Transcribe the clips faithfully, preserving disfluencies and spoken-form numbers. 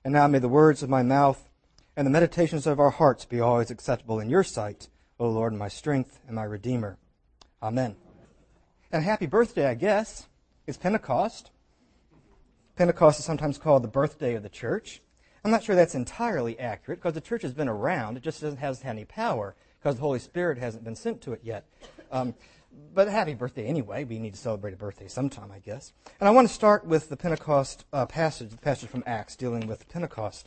And now may the words of my mouth and the meditations of our hearts be always acceptable in your sight, O Lord, my strength and my Redeemer. Amen. And happy birthday, I guess. It's Pentecost. Pentecost is sometimes called the birthday of the church. I'm not sure that's entirely accurate because the church has been around. It just doesn't have any power because the Holy Spirit hasn't been sent to it yet. Um, but happy birthday anyway. We need to celebrate a birthday sometime, I guess. And I want to start with the Pentecost uh, passage, the passage from Acts dealing with Pentecost.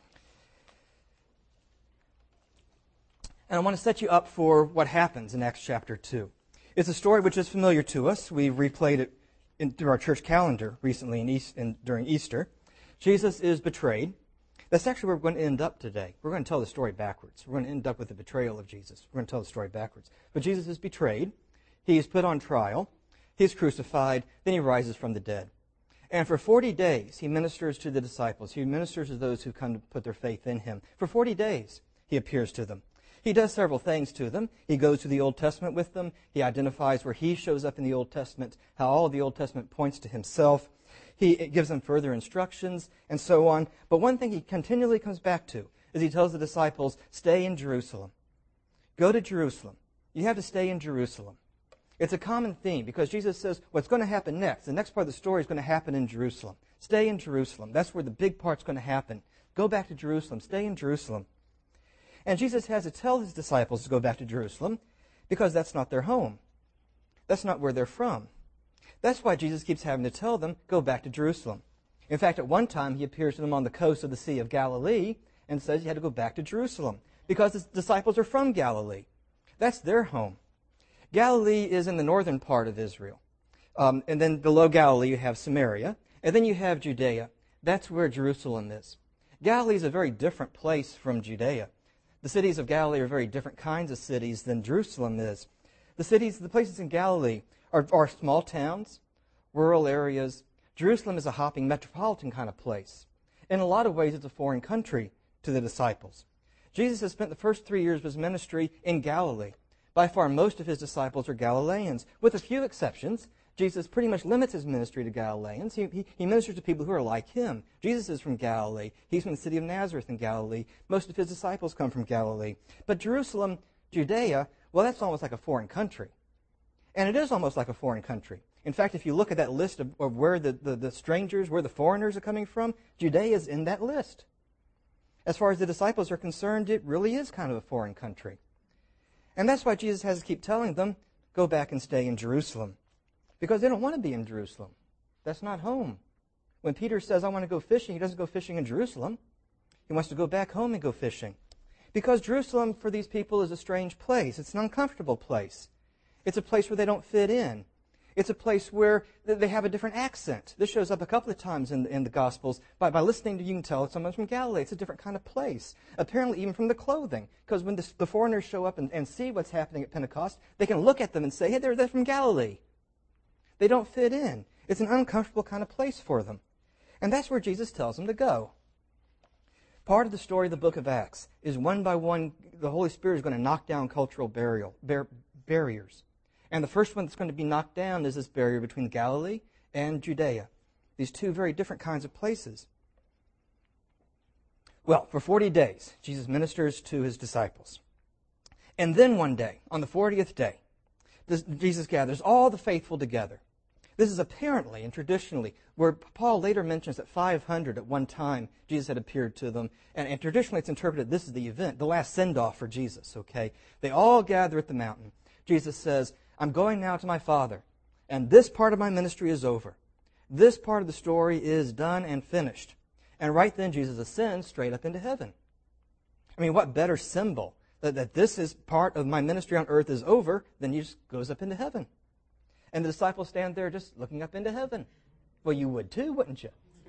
And I want to set you up for what happens in Acts chapter two. It's a story which is familiar to us. We've replayed it in, through our church calendar recently in East, in, during Easter. Jesus is betrayed. That's actually where we're going to end up today. We're going to tell the story backwards. We're going to end up with the betrayal of Jesus. We're going to tell the story backwards. But Jesus is betrayed. He is put on trial. He is crucified. Then he rises from the dead. And for forty days, he ministers to the disciples. He ministers to those who come to put their faith in him. For forty days, he appears to them. He does several things to them. He goes to the Old Testament with them. He identifies where he shows up in the Old Testament, how all of the Old Testament points to himself. He gives them further instructions and so on. But one thing he continually comes back to is he tells the disciples, stay in Jerusalem. Go to Jerusalem. You have to stay in Jerusalem. It's a common theme because Jesus says what's going to happen next. The next part of the story is going to happen in Jerusalem. Stay in Jerusalem. That's where the big part's going to happen. Go back to Jerusalem. Stay in Jerusalem. And Jesus has to tell his disciples to go back to Jerusalem because that's not their home. That's not where they're from. That's why Jesus keeps having to tell them, go back to Jerusalem. In fact, at one time, he appears to them on the coast of the Sea of Galilee and says you had to go back to Jerusalem because his disciples are from Galilee. That's their home. Galilee is in the northern part of Israel. Um, and then below Galilee, you have Samaria. And then you have Judea. That's where Jerusalem is. Galilee is a very different place from Judea. The cities of Galilee are very different kinds of cities than Jerusalem is. The cities, the places in Galilee are, are small towns, rural areas. Jerusalem is a hopping metropolitan kind of place. In a lot of ways, it's a foreign country to the disciples. Jesus has spent the first three years of his ministry in Galilee. By far, most of his disciples are Galileans. With a few exceptions, Jesus pretty much limits his ministry to Galileans. He, he, he ministers to people who are like him. Jesus is from Galilee. He's from the city of Nazareth in Galilee. Most of his disciples come from Galilee. But Jerusalem, Judea, well, that's almost like a foreign country. And it is almost like a foreign country. In fact, if you look at that list of, of where the, the, the strangers, where the foreigners are coming from, Judea is in that list. As far as the disciples are concerned, it really is kind of a foreign country. And that's why Jesus has to keep telling them, go back and stay in Jerusalem. Because they don't want to be in Jerusalem. That's not home. When Peter says, I want to go fishing, he doesn't go fishing in Jerusalem. He wants to go back home and go fishing. Because Jerusalem, for these people, is a strange place. It's an uncomfortable place. It's a place where they don't fit in. It's a place where they have a different accent. This shows up a couple of times in the, in the Gospels. By, by listening to you, you can tell someone's from Galilee. It's a different kind of place. Apparently, even from the clothing. Because when the, the foreigners show up and, and see what's happening at Pentecost, they can look at them and say, hey, they're, they're from Galilee. They don't fit in. It's an uncomfortable kind of place for them. And that's where Jesus tells them to go. Part of the story of the book of Acts is one by one, the Holy Spirit is going to knock down cultural burial, bar, barriers. And the first one that's going to be knocked down is this barrier between Galilee and Judea. These two very different kinds of places. Well, for forty days, Jesus ministers to his disciples. And then one day, on the fortieth day, this, Jesus gathers all the faithful together. This is apparently and traditionally where Paul later mentions that five hundred at one time Jesus had appeared to them. And, and traditionally it's interpreted this is the event, the last send-off for Jesus, okay? They all gather at the mountain. Jesus says, I'm going now to my Father, and this part of my ministry is over. This part of the story is done and finished. And right then Jesus ascends straight up into heaven. I mean, what better symbol that, that this is part of my ministry on earth is over than he just goes up into heaven. And the disciples stand there just looking up into heaven. Well, you would too, wouldn't you?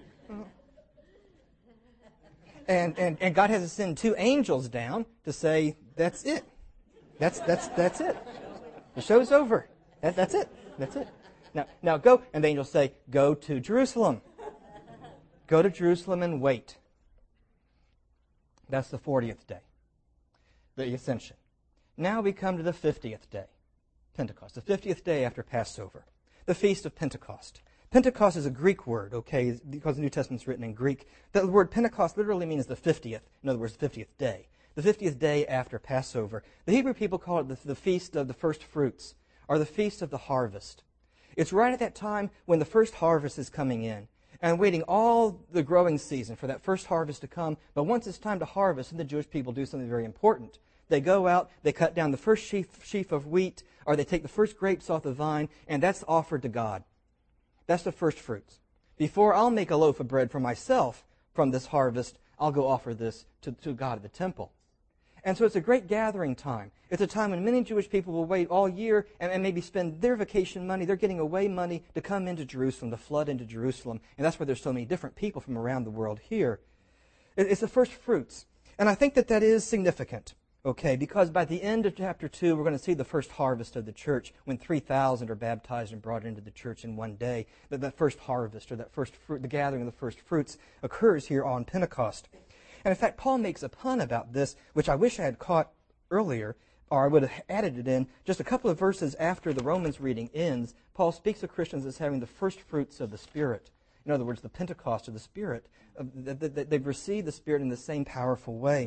And, and, and God has to send two angels down to say, that's it. That's, that's, that's it. The show's over. That, that's it. That's it. Now, now go, and the angels say, go to Jerusalem. Go to Jerusalem and wait. That's the fortieth day, the ascension. Now we come to the fiftieth day, Pentecost, the fiftieth day after Passover, the Feast of Pentecost. Pentecost is a Greek word, okay, because the New Testament's written in Greek. The word Pentecost literally means the fiftieth. In other words, the fiftieth day. The fiftieth day after Passover. The Hebrew people call it the, the Feast of the First Fruits, or the Feast of the Harvest. It's right at that time when the first harvest is coming in, and waiting all the growing season for that first harvest to come. But once it's time to harvest, then the Jewish people do something very important. They go out, they cut down the first sheaf, sheaf of wheat, or they take the first grapes off the vine, and that's offered to God. That's the first fruits. Before I'll make a loaf of bread for myself from this harvest, I'll go offer this to, to God at the temple. And so it's a great gathering time. It's a time when many Jewish people will wait all year and, and maybe spend their vacation money, their getting away money, to come into Jerusalem, to flood into Jerusalem. And that's why there's so many different people from around the world here. It, it's the first fruits. And I think that that is significant, okay, because by the end of chapter two, we're going to see the first harvest of the church when three thousand are baptized and brought into the church in one day. That, that first harvest, or that first fruit, the gathering of the first fruits, occurs here on Pentecost. And in fact, Paul makes a pun about this, which I wish I had caught earlier, or I would have added it in. Just a couple of verses after the Romans reading ends, Paul speaks of Christians as having the first fruits of the Spirit. In other words, the Pentecost of the Spirit. They've received the Spirit in the same powerful way.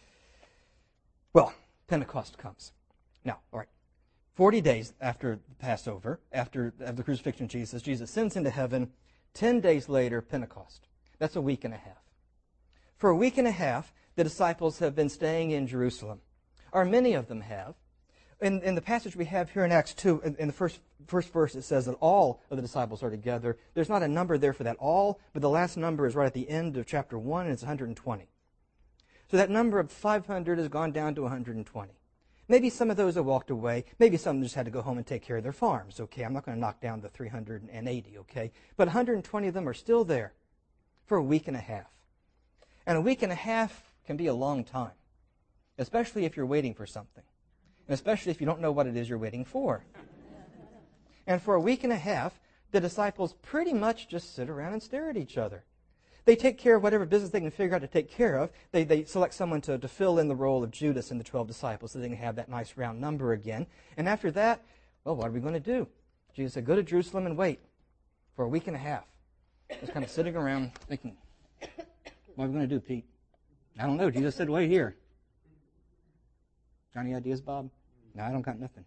Well, Pentecost comes. Now, all right, forty days after the Passover, after, after the crucifixion of Jesus, Jesus ascends into heaven. Ten days later, Pentecost. That's a week and a half. For a week and a half, the disciples have been staying in Jerusalem, or many of them have. In, in the passage we have here in Acts two, in, in the first, first verse, it says that all of the disciples are together. There's not a number there for that all, but the last number is right at the end of chapter one, and it's one hundred twenty. So that number of five hundred has gone down to one hundred twenty. Maybe some of those have walked away. Maybe some just had to go home and take care of their farms. Okay, I'm not going to knock down the three hundred eighty, okay? But one hundred twenty of them are still there for a week and a half. And a week and a half can be a long time, especially if you're waiting for something, and especially if you don't know what it is you're waiting for. And for a week and a half, the disciples pretty much just sit around and stare at each other. They take care of whatever business they can figure out to take care of. They, they select someone to, to fill in the role of Judas in the twelve disciples so they can have that nice round number again. And after that, well, what are we going to do? Jesus said, go to Jerusalem and wait for a week and a half. Just kind of sitting around thinking, what are we going to do, Pete? I don't know. Jesus said, wait here. Got any ideas, Bob? No, I don't got nothing.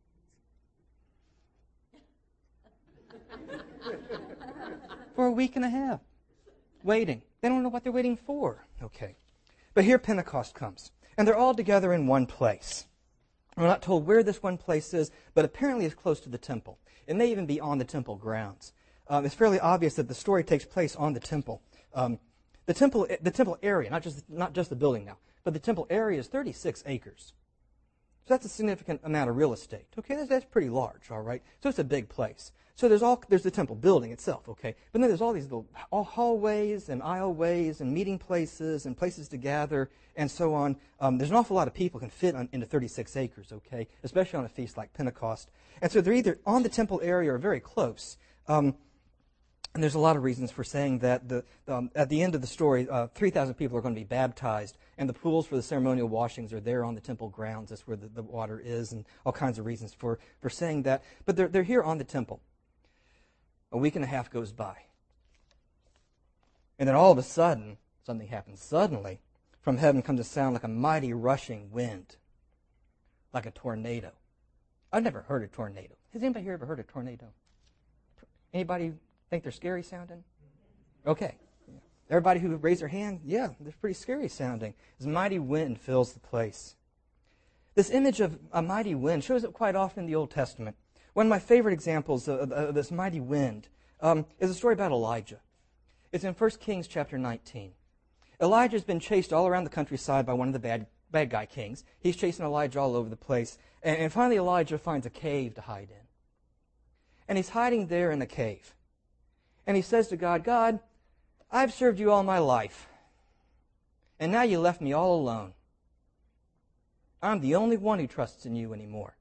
For a week and a half. Waiting. They don't know what they're waiting for. Okay. But here Pentecost comes. And they're all together in one place. We're not told where this one place is, but apparently it's close to the temple. It may even be on the temple grounds. Um, it's fairly obvious that the story takes place on the temple. Um, The temple, the temple area, not just not just the building now, but the temple area is thirty-six acres. So that's a significant amount of real estate. Okay, that's, that's pretty large, all right. So it's a big place. So there's all there's the temple building itself, okay, but then there's all these little all hallways and aisleways and meeting places and places to gather and so on. Um, there's an awful lot of people can fit on, into thirty-six acres, okay, especially on a feast like Pentecost. And so they're either on the temple area or very close. Um, And there's a lot of reasons for saying that the, um, at the end of the story, uh, three thousand people are going to be baptized, and the pools for the ceremonial washings are there on the temple grounds. That's where the, the water is, and all kinds of reasons for, for saying that. But they're, they're here on the temple. A week and a half goes by. And then all of a sudden, something happens. Suddenly, from heaven comes a sound like a mighty rushing wind, like a tornado. I've never heard a tornado. Has anybody here ever heard a tornado? Anybody think they're scary sounding? Okay. Everybody who raised their hand, yeah, they're pretty scary sounding. This mighty wind fills the place. This image of a mighty wind shows up quite often in the Old Testament. One of my favorite examples of, of this mighty wind um, is a story about Elijah. It's in First Kings chapter nineteen. Elijah's been chased all around the countryside by one of the bad, bad guy kings. He's chasing Elijah all over the place. And, and finally Elijah finds a cave to hide in. And he's hiding there in the cave. And he says to God, God, I've served you all my life. And now you left me all alone. I'm the only one who trusts in you anymore.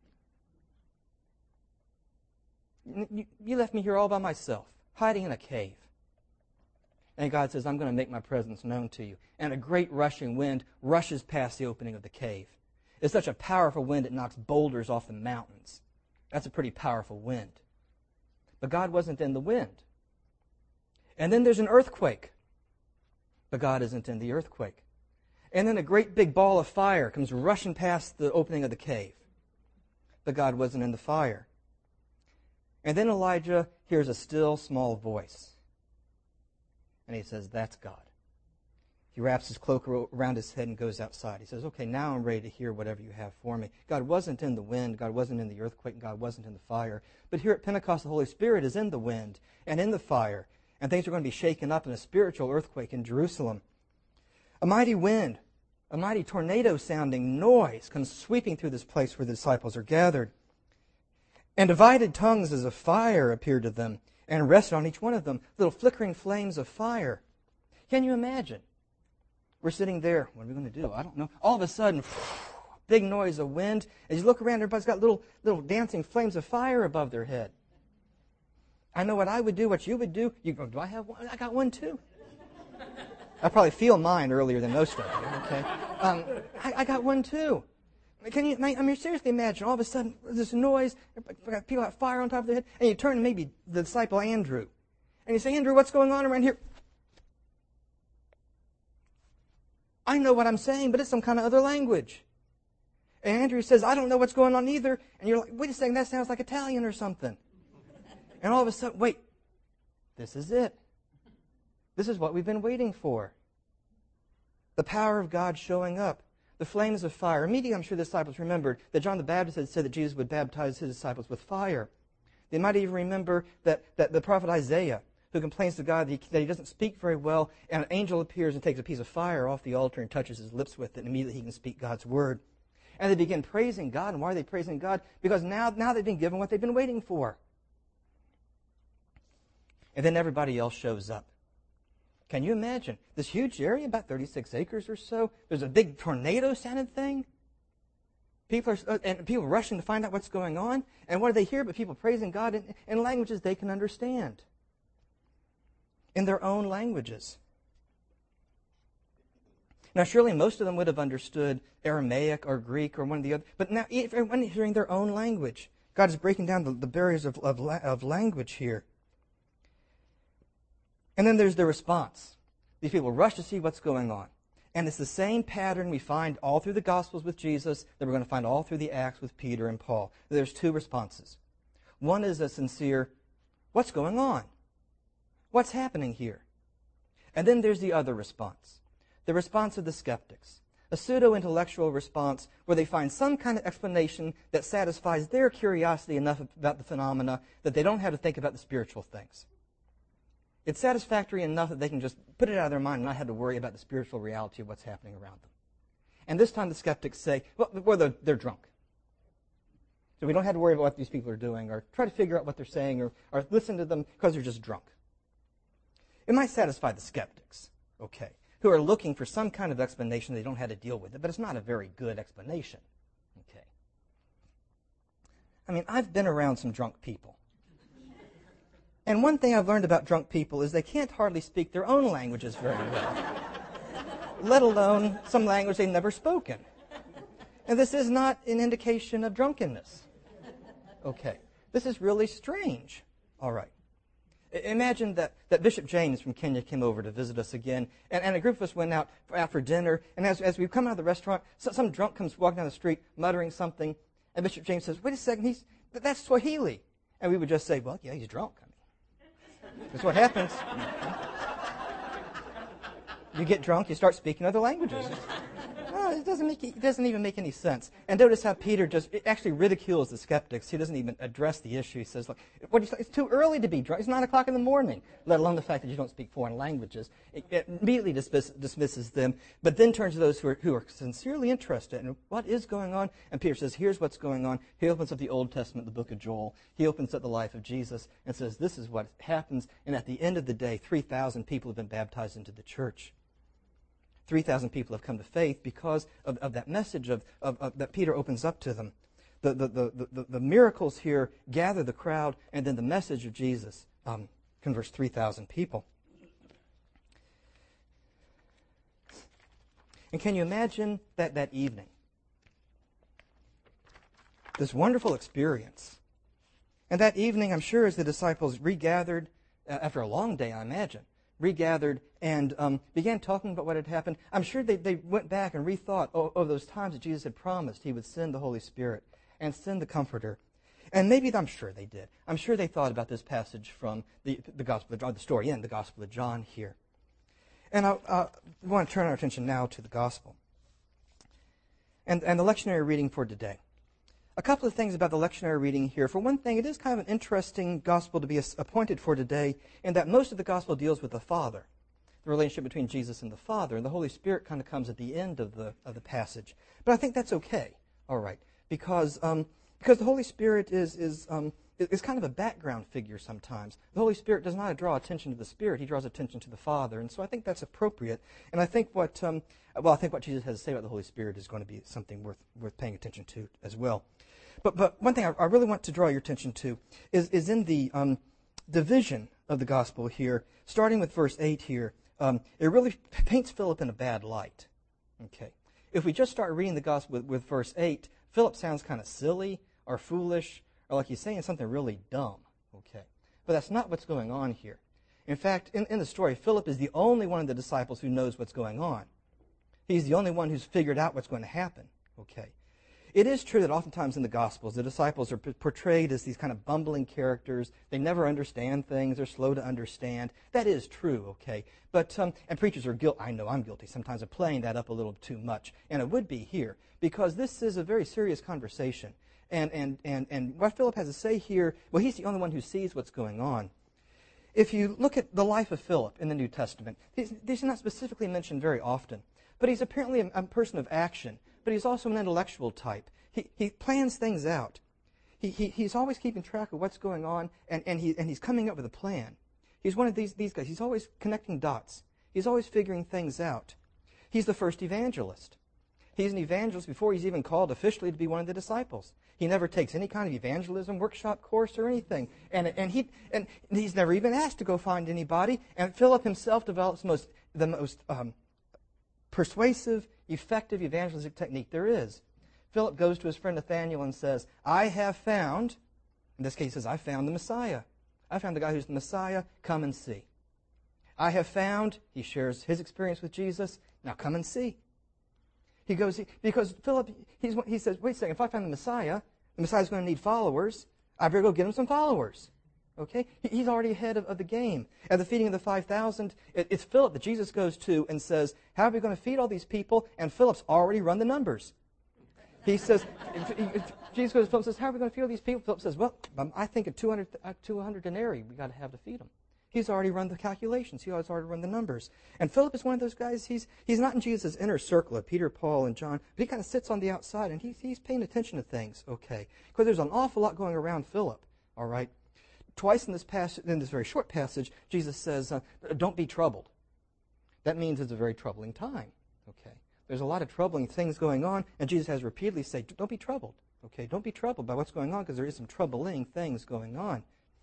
You left me here all by myself, hiding in a cave. And God says, I'm going to make my presence known to you. And a great rushing wind rushes past the opening of the cave. It's such a powerful wind it knocks boulders off the mountains. That's a pretty powerful wind. but God wasn't in the wind. And then there's an earthquake, but God isn't in the earthquake. And then a great big ball of fire comes rushing past the opening of the cave, but God wasn't in the fire. And then Elijah hears a still, small voice, and he says, that's God. He wraps his cloak around his head and goes outside. He says, okay, now I'm ready to hear whatever you have for me. God wasn't in the wind. God wasn't in the earthquake. God wasn't in the fire. But here at Pentecost, the Holy Spirit is in the wind and in the fire. And things are going to be shaken up in a spiritual earthquake in Jerusalem. A mighty wind, a mighty tornado-sounding noise comes sweeping through this place where the disciples are gathered. And divided tongues as of fire appeared to them and rested on each one of them, little flickering flames of fire. Can you imagine? We're sitting there. What are we going to do? I don't know. All of a sudden, big noise of wind. As you look around, everybody's got little, little dancing flames of fire above their head. I know what I would do, what you would do. You go, do I have one? I got one too. I probably feel mine earlier than most of you, okay? Um, I, I got one too. Can you, I mean, seriously imagine, all of a sudden, this noise, people have fire on top of their head, and you turn to maybe the disciple Andrew, and you say, Andrew, what's going on around here? I know what I'm saying, but it's some kind of other language. And Andrew says, I don't know what's going on either. And you're like, wait a second, that sounds like Italian or something. And all of a sudden, wait, this is it. This is what we've been waiting for. The power of God showing up. The flames of fire. Immediately, I'm sure the disciples remembered that John the Baptist had said that Jesus would baptize his disciples with fire. They might even remember that, that the prophet Isaiah, who complains to God that he, that he doesn't speak very well, and an angel appears and takes a piece of fire off the altar and touches his lips with it, and immediately he can speak God's word. And they begin praising God. And why are they praising God? Because now, now they've been given what they've been waiting for. And then everybody else shows up. Can you imagine? This huge area, about thirty-six acres or so, there's a big tornado-sounding thing. People are, uh, and people rushing to find out what's going on. And what do they hear but people praising God in, in languages they can understand? In their own languages. Now, surely most of them would have understood Aramaic or Greek or one of the other, but now everyone hearing their own language. God is breaking down the, the barriers of, of, of language here. And then there's the response. These people rush to see what's going on. And it's the same pattern we find all through the Gospels with Jesus that we're going to find all through the Acts with Peter and Paul. There's two responses. One is a sincere, what's going on? What's happening here? And then there's the other response. The response of the skeptics. A pseudo-intellectual response where they find some kind of explanation that satisfies their curiosity enough about the phenomena that they don't have to think about the spiritual things. It's satisfactory enough that they can just put it out of their mind and not have to worry about the spiritual reality of what's happening around them. And this time the skeptics say, well, well they're, they're drunk. So we don't have to worry about what these people are doing or try to figure out what they're saying or, or listen to them because they're just drunk. It might satisfy the skeptics, okay, who are looking for some kind of explanation. They don't know how to deal with it, but it's not a very good explanation, okay. I mean, I've been around some drunk people. And one thing I've learned about drunk people is they can't hardly speak their own languages very well, let alone some language they've never spoken. And this is not an indication of drunkenness. Okay. This is really strange. All right. Imagine that, that Bishop James from Kenya came over to visit us again, and, and a group of us went out for, out for dinner, and as, as we come out of the restaurant, so, some drunk comes walking down the street muttering something, and Bishop James says, wait a second, he's, that's Swahili. And we would just say, well, yeah, he's drunk. I mean, that's what happens. You get drunk, you start speaking other languages. No, it doesn't make it doesn't even make any sense. And notice how Peter just actually ridicules the skeptics. He doesn't even address the issue. He says, "Look, what do you say? It's too early to be drunk. It's nine o'clock in the morning." Let alone the fact that you don't speak foreign languages. It, it immediately dismiss, dismisses them, but then turns to those who are who are sincerely interested in what is going on. And Peter says, "Here's what's going on." He opens up the Old Testament, the book of Joel. He opens up the life of Jesus and says, "This is what happens." And at the end of the day, three thousand people have been baptized into the church. three thousand people have come to faith because of, of that message of, of, of that Peter opens up to them. The, the, the, the, the miracles here gather the crowd, and then the message of Jesus um, converts three thousand people. And can you imagine that, that evening? This wonderful experience. And that evening, I'm sure, as the disciples regathered, uh, after a long day, I imagine, regathered and um, began talking about what had happened, I'm sure they, they went back and rethought of, of those times that Jesus had promised he would send the Holy Spirit and send the Comforter. And maybe, I'm sure they did. I'm sure they thought about this passage from the, the Gospel of John, the story in the Gospel of John here. And I uh, want to turn our attention now to the Gospel and, and the lectionary reading for today. A couple of things about the lectionary reading here. For one thing, it is kind of an interesting Gospel to be appointed for today in that most of the Gospel deals with the Father, the relationship between Jesus and the Father, and the Holy Spirit kind of comes at the end of the of the passage. But I think that's okay, all right, because um, because the Holy Spirit is is um, is kind of a background figure sometimes. The Holy Spirit does not draw attention to the Spirit; He draws attention to the Father, and so I think that's appropriate. And I think what um, well, I think what Jesus has to say about the Holy Spirit is going to be something worth worth paying attention to as well. But but one thing I, I really want to draw your attention to is is in the um, division of the gospel here, starting with verse eight here. Um, it really paints Philip in a bad light. Okay, if we just start reading the gospel with, with verse eight, Philip sounds kind of silly or foolish or like he's saying something really dumb. Okay, but that's not what's going on here. In fact, in, in the story, Philip is the only one of the disciples who knows what's going on. He's the only one who's figured out what's going to happen. Okay. It is true that oftentimes in the Gospels, the disciples are p- portrayed as these kind of bumbling characters. They never understand things. They're slow to understand. That is true, okay? But um, and preachers are guilty. I know I'm guilty sometimes of playing that up a little too much, and it would be here because this is a very serious conversation. And and and and what Philip has to say here, well, he's the only one who sees what's going on. If you look at the life of Philip in the New Testament, he's, he's not specifically mentioned very often, but he's apparently a, a person of action. But he's also an intellectual type. He he plans things out. He, he he's always keeping track of what's going on, and, and he and he's coming up with a plan. He's one of these these guys. He's always connecting dots. He's always figuring things out. He's the first evangelist. He's an evangelist before he's even called officially to be one of the disciples. He never takes any kind of evangelism workshop course or anything, and and he and he's never even asked to go find anybody. And Philip himself develops the most the most um, persuasive, effective evangelistic technique there is. Philip goes to his friend Nathanael and says, I have found, in this case he says, I found the Messiah. I found the guy who's the Messiah. Come and see. I have found, he shares his experience with Jesus. Now come and see. He goes, because Philip, he's, he says, wait a second, if I find the Messiah, the Messiah's going to need followers. I better go get him some followers. Okay? He's already ahead of, of the game. At the feeding of the five thousand, it, it's Philip that Jesus goes to and says, how are we going to feed all these people? And Philip's already run the numbers. He says, Jesus goes to Philip and says, how are we going to feed all these people? Philip says, well, I think at two hundred, two hundred denarii we got to have to feed them. He's already run the calculations. He's already run the numbers. And Philip is one of those guys, he's he's not in Jesus' inner circle of Peter, Paul, and John, but he kind of sits on the outside, and he's, he's paying attention to things, okay? Because there's an awful lot going around Philip, all right? Twice in this passage, in this very short passage, Jesus says, uh, don't be troubled. That means it's a very troubling time, okay? There's a lot of troubling things going on, and Jesus has repeatedly said, don't be troubled, okay? Don't be troubled by what's going on, because there is some troubling things going on.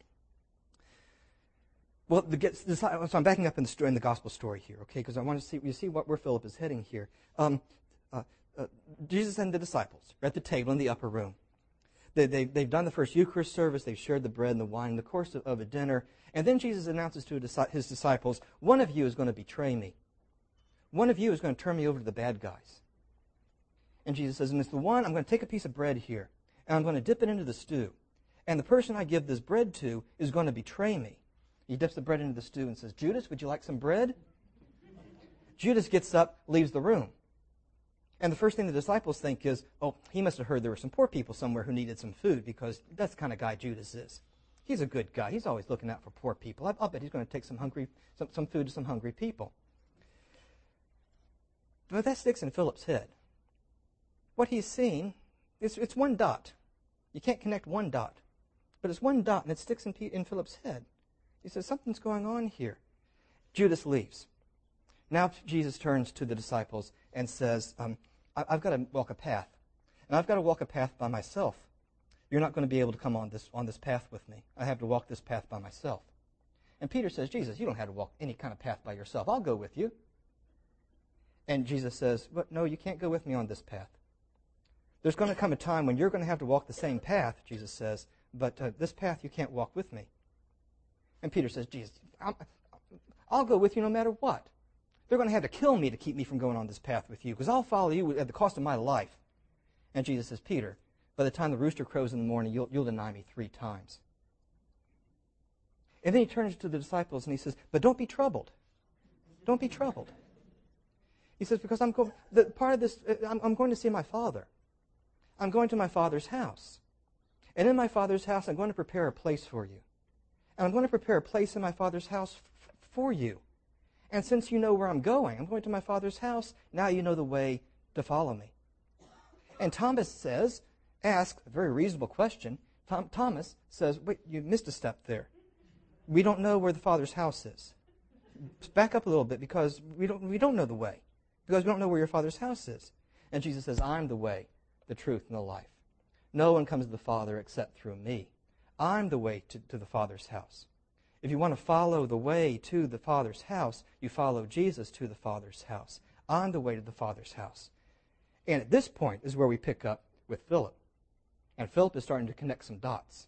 Well, the, the, so I'm backing up in the, story, in the gospel story here, okay? Because I want to see you see what, where Philip is heading here. Um, uh, uh, Jesus and the disciples are at the table in the upper room. They, they, they've done the first Eucharist service. They've shared the bread and the wine in the course of, of a dinner. And then Jesus announces to his disciples, one of you is going to betray me. One of you is going to turn me over to the bad guys. And Jesus says, and it's the one, I'm going to take a piece of bread here, and I'm going to dip it into the stew. And the person I give this bread to is going to betray me. He dips the bread into the stew and says, Judas, would you like some bread? Judas gets up, leaves the room. And the first thing the disciples think is, oh, he must have heard there were some poor people somewhere who needed some food, because that's the kind of guy Judas is. He's a good guy. He's always looking out for poor people. I, I'll bet he's going to take some hungry, some, some food to some hungry people. But that sticks in Philip's head. What he's seeing, it's, it's one dot. You can't connect one dot. But it's one dot, and it sticks in, in Philip's head. He says, something's going on here. Judas leaves. Now Jesus turns to the disciples and says, um, I've got to walk a path. And I've got to walk a path by myself. You're not going to be able to come on this, on this path with me. I have to walk this path by myself. And Peter says, Jesus, you don't have to walk any kind of path by yourself. I'll go with you. And Jesus says, but no, you can't go with me on this path. There's going to come a time when you're going to have to walk the same path, Jesus says, but uh, this path you can't walk with me. And Peter says, Jesus, I'm, I'll go with you no matter what. They're going to have to kill me to keep me from going on this path with you, because I'll follow you at the cost of my life. And Jesus says, Peter, by the time the rooster crows in the morning, you'll, you'll deny me three times. And then he turns to the disciples and he says, but don't be troubled. Don't be troubled. He says, because I'm going, the part of this, I'm, I'm going to see my Father. I'm going to my Father's house. And in my Father's house, I'm going to prepare a place for you. And I'm going to prepare a place in my Father's house f- for you. And since you know where I'm going, I'm going to my Father's house, now you know the way to follow me. And Thomas says, asks a very reasonable question. Tom, Thomas says, wait, you missed a step there. We don't know where the Father's house is. Back up a little bit, because we don't, we don't know the way. Because we don't know where your Father's house is. And Jesus says, I'm the way, the truth, and the life. No one comes to the Father except through me. I'm the way to, to the Father's house. If you want to follow the way to the Father's house, you follow Jesus to the Father's house. I'm the way to the Father's house. And at this point is where we pick up with Philip. And Philip is starting to connect some dots.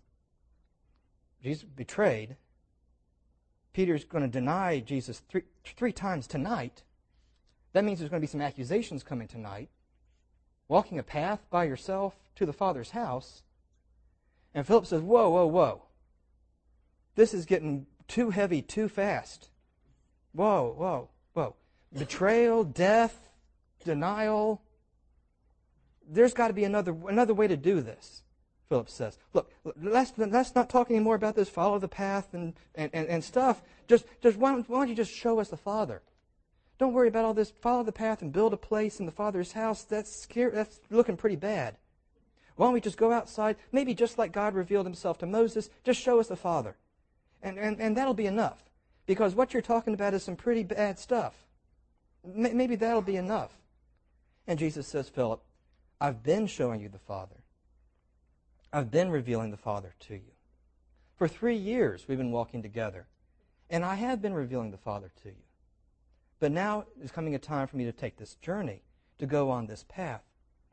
Jesus betrayed. Peter's going to deny Jesus three, three times tonight. That means there's going to be some accusations coming tonight. Walking a path by yourself to the Father's house. And Philip says, whoa, whoa, whoa. This is getting too heavy too fast. Whoa, whoa, whoa. Betrayal, death, denial. There's got to be another another way to do this, Philip says. Look, let's, let's not talk anymore about this follow the path and, and, and, and stuff. Just, just why, don't, why don't you just show us the Father? Don't worry about all this. Follow the path and build a place in the Father's house. That's scary. That's looking pretty bad. Why don't we just go outside, maybe just like God revealed himself to Moses, just show us the Father. And, and, and that'll be enough. Because what you're talking about is some pretty bad stuff. M- maybe that'll be enough. And Jesus says, Philip, I've been showing you the Father. I've been revealing the Father to you. For three years we've been walking together. And I have been revealing the Father to you. But now is coming a time for me to take this journey, to go on this path.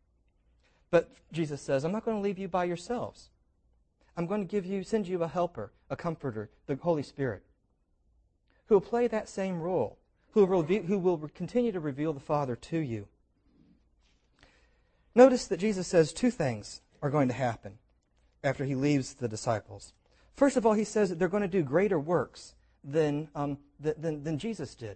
But Jesus says, I'm not going to leave you by yourselves. I'm going to give you, send you a helper, a comforter, the Holy Spirit, who will play that same role, who will, reveal, who will continue to reveal the Father to you. Notice that Jesus says two things are going to happen after he leaves the disciples. First of all, he says that they're going to do greater works than, um, than, than Jesus did.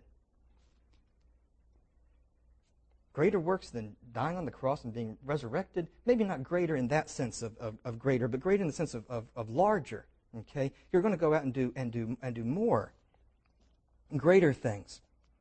Greater works than dying on the cross and being resurrected. Maybe not greater in that sense of, of, of greater, but greater in the sense of, of, of larger. Okay? You're going to go out and do and do and do more. Greater things.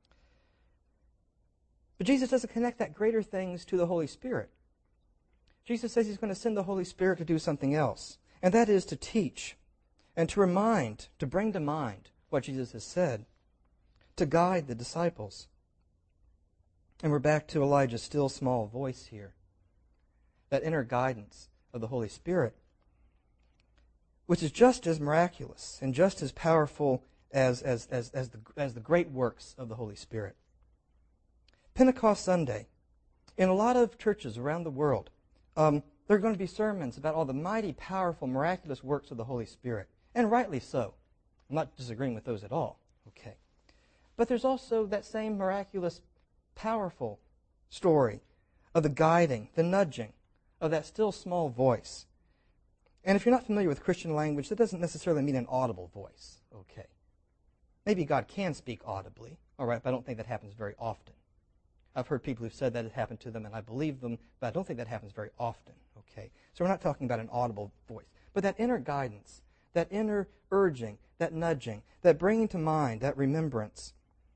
But Jesus doesn't connect that greater things to the Holy Spirit. Jesus says he's going to send the Holy Spirit to do something else. And that is to teach and to remind, to bring to mind what Jesus has said, to guide the disciples. And we're back to Elijah's still small voice here. That inner guidance of the Holy Spirit, which is just as miraculous and just as powerful as, as, as, as, the, as the great works of the Holy Spirit. Pentecost Sunday, in a lot of churches around the world, um, there are going to be sermons about all the mighty, powerful, miraculous works of the Holy Spirit. And rightly so. I'm not disagreeing with those at all. Okay. But there's also that same miraculous, powerful story of the guiding, the nudging of that still small voice. And if you're not familiar with Christian language, that doesn't necessarily mean an audible voice. Okay. Maybe God can speak audibly, all right, but I don't think that happens very often. I've heard people who've said that it happened to them, and I believe them, but I don't think that happens very often. Okay. So we're not talking about an audible voice. But that inner guidance, that inner urging, that nudging, that bringing to mind, that remembrance.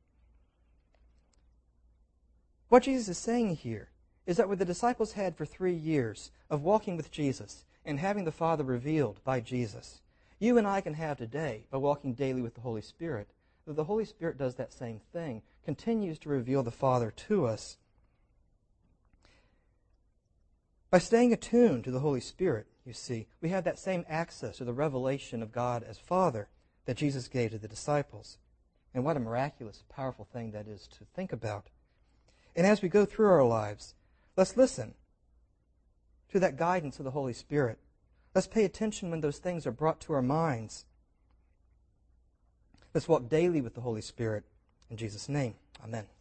What Jesus is saying here is that what the disciples had for three years of walking with Jesus and having the Father revealed by Jesus, you and I can have today by walking daily with the Holy Spirit. That the Holy Spirit does that same thing, continues to reveal the Father to us. By staying attuned to the Holy Spirit, you see, we have that same access to the revelation of God as Father that Jesus gave to the disciples. And what a miraculous, powerful thing that is to think about. And as we go through our lives, let's listen to that guidance of the Holy Spirit. Let's pay attention when those things are brought to our minds. Let's walk daily with the Holy Spirit. In Jesus' name, amen.